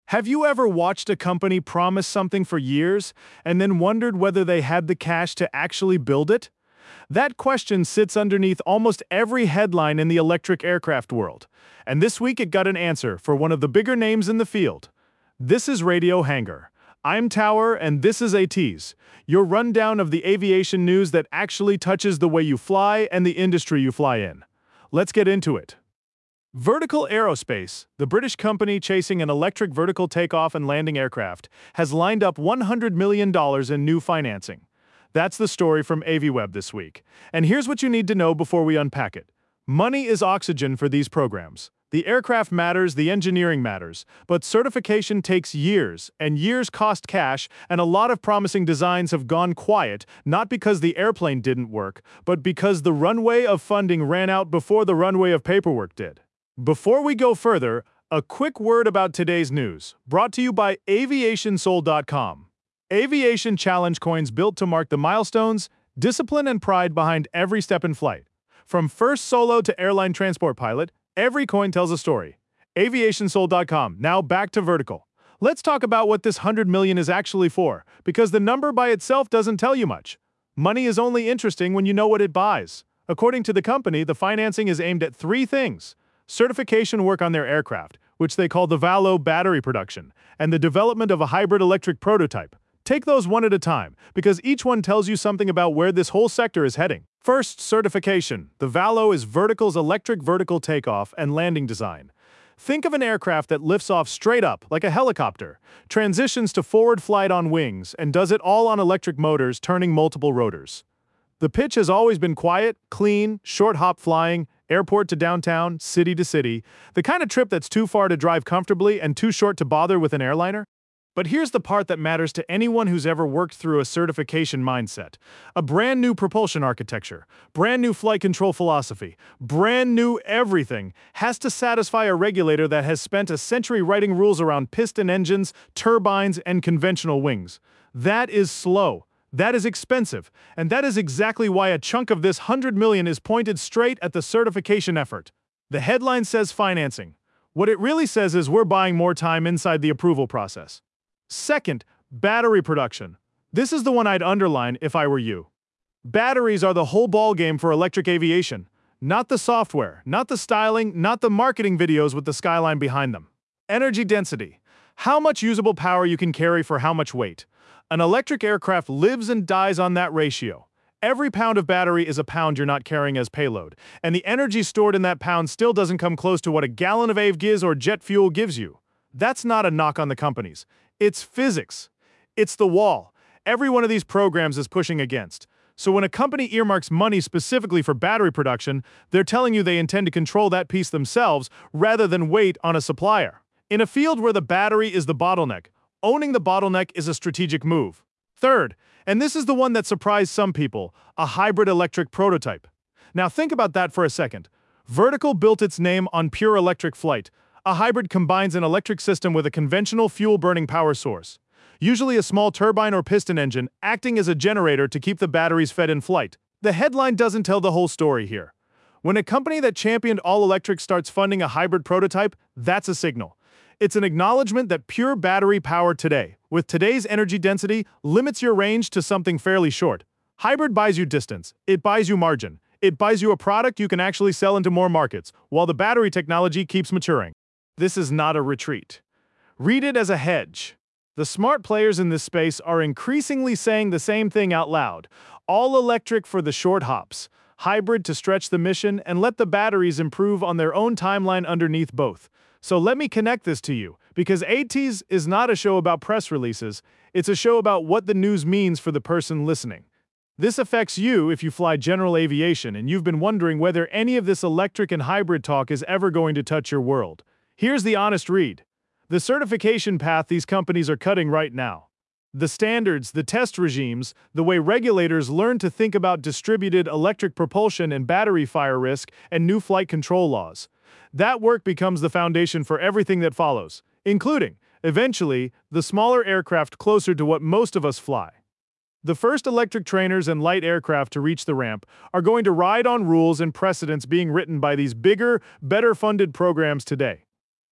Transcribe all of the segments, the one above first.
Have you ever watched a company promise something for years and then wondered whether they had the cash to actually build it? That question sits underneath almost every headline in the electric aircraft world, and this week it got an answer for one of the bigger names in the field. This is Radio Hangar. I'm Tower, and this is AT's, your rundown of the aviation news that actually touches the way you fly and the industry you fly in. Let's get into it. Vertical Aerospace, the British company chasing an electric vertical takeoff and landing aircraft, has lined up $100 million in new financing. That's the story from AviWeb this week. And here's what you need to know before we unpack it. Money is oxygen for these programs. The aircraft matters, the engineering matters, but certification takes years, and years cost cash, and a lot of promising designs have gone quiet, not because the airplane didn't work, but because the runway of funding ran out before the runway of paperwork did. Before we go further, a quick word about today's news, brought to you by AviationSoul.com. Aviation challenge coins built to mark the milestones, discipline, and pride behind every step in flight. From first solo to airline transport pilot, every coin tells a story. AviationSoul.com, now back to vertical. Let's talk about what this $100 million is actually for, because the number by itself doesn't tell you much. Money is only interesting when you know what it buys. According to the company, the financing is aimed at three things: certification work on their aircraft, which they call the Valo battery production, and the development of a hybrid electric prototype. Take those one at a time, because each one tells you something about where this whole sector is heading. First, certification. The Valo is Vertical's electric vertical takeoff and landing design. Think of an aircraft that lifts off straight up, like a helicopter, transitions to forward flight on wings, and does it all on electric motors turning multiple rotors. The pitch has always been quiet, clean, short hop flying, airport to downtown, city to city, the kind of trip that's too far to drive comfortably and too short to bother with an airliner. But here's the part that matters to anyone who's ever worked through a certification mindset. A brand new propulsion architecture, brand new flight control philosophy, brand new everything has to satisfy a regulator that has spent a century writing rules around piston engines, turbines, and conventional wings. That is slow. That is expensive, and that is exactly why a chunk of this $100 million is pointed straight at the certification effort. The headline says financing. What it really says is we're buying more time inside the approval process. Second, battery production. This is the one I'd underline if I were you. Batteries are the whole ballgame for electric aviation. Not the software, not the styling, not the marketing videos with the skyline behind them. Energy density. How much usable power you can carry for how much weight. An electric aircraft lives and dies on that ratio. Every pound of battery is a pound you're not carrying as payload, and the energy stored in that pound still doesn't come close to what a gallon of Avgas or jet fuel gives you. That's not a knock on the companies. It's physics. It's the wall every one of these programs is pushing against. So when a company earmarks money specifically for battery production, they're telling you they intend to control that piece themselves rather than wait on a supplier. In a field where the battery is the bottleneck, owning the bottleneck is a strategic move. Third, and this is the one that surprised some people, a hybrid electric prototype. Now think about that for a second. Vertical built its name on pure electric flight. A hybrid combines an electric system with a conventional fuel-burning power source, usually a small turbine or piston engine acting as a generator to keep the batteries fed in flight. The headline doesn't tell the whole story here. When a company that championed all-electric starts funding a hybrid prototype, that's a signal. It's an acknowledgement that pure battery power today, with today's energy density, limits your range to something fairly short. Hybrid buys you distance. It buys you margin. It buys you a product you can actually sell into more markets, while the battery technology keeps maturing. This is not a retreat. Read it as a hedge. The smart players in this space are increasingly saying the same thing out loud. All electric for the short hops. Hybrid to stretch the mission and let the batteries improve on their own timeline underneath both. So let me connect this to you, because AT's is not a show about press releases, it's a show about what the news means for the person listening. This affects you if you fly general aviation and you've been wondering whether any of this electric and hybrid talk is ever going to touch your world. Here's the honest read. The certification path these companies are cutting right now. The standards, the test regimes, the way regulators learn to think about distributed electric propulsion and battery fire risk and new flight control laws. That work becomes the foundation for everything that follows, including, eventually, the smaller aircraft closer to what most of us fly. The first electric trainers and light aircraft to reach the ramp are going to ride on rules and precedents being written by these bigger, better-funded programs today.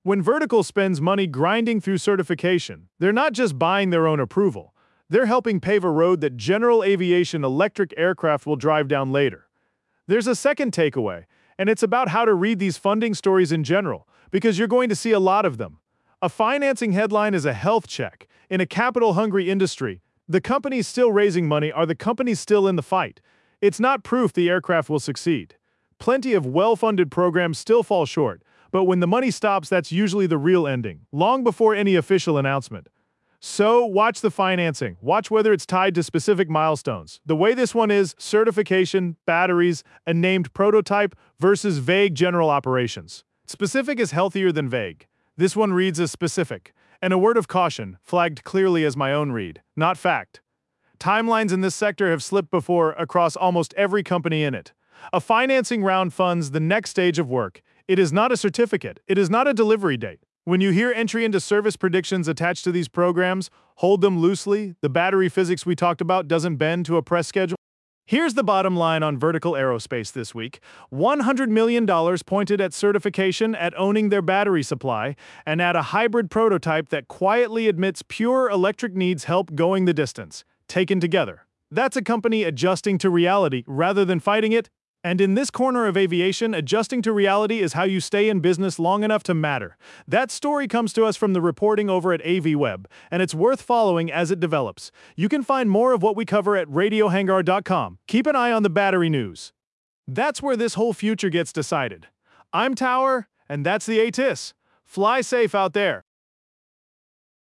When Vertical spends money grinding through certification, they're not just buying their own approval. They're helping pave a road that general aviation electric aircraft will drive down later. There's a second takeaway, and it's about how to read these funding stories in general, because you're going to see a lot of them. A financing headline is a health check. In a capital-hungry industry, the companies still raising money are the companies still in the fight. It's not proof the aircraft will succeed. Plenty of well-funded programs still fall short, but when the money stops, that's usually the real ending, long before any official announcement. So, watch the financing. Watch whether it's tied to specific milestones. The way this one is, certification, batteries, a named prototype versus vague general operations. Specific is healthier than vague. This one reads as specific. And a word of caution, flagged clearly as my own read, not fact. Timelines in this sector have slipped before across almost every company in it. A financing round funds the next stage of work. It is not a certificate. It is not a delivery date. When you hear entry into service predictions attached to these programs, hold them loosely. The battery physics we talked about doesn't bend to a press schedule. Here's the bottom line on Vertical Aerospace this week. $100 million pointed at certification, at owning their battery supply, and at a hybrid prototype that quietly admits pure electric needs help going the distance. Taken together, that's a company adjusting to reality rather than fighting it. And in this corner of aviation, adjusting to reality is how you stay in business long enough to matter. That story comes to us from the reporting over at AVWeb, and it's worth following as it develops. You can find more of what we cover at radiohangar.com. Keep an eye on the battery news. That's where this whole future gets decided. I'm Tower, and that's the ATIS. Fly safe out there.